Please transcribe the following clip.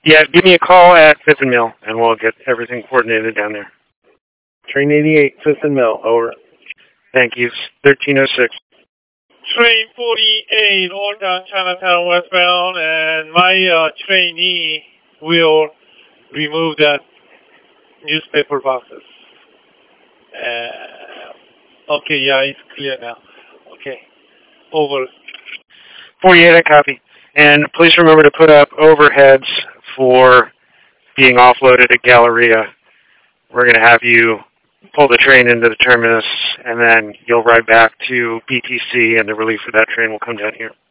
Yeah, give me a call at Fifth and Mill, and we'll get everything coordinated down there. Train 88, Fifth and Mill, over. Thank you. 1306. Train 48, northbound Chinatown westbound, and my trainee will remove that newspaper boxes. Okay, yeah, it's clear now. Okay, over. 48, I copy. And please remember to put up overheads for being offloaded at Galleria. We're going to have you pull the train into the terminus, and then you'll ride back to BTC, and the relief for that train will come down here.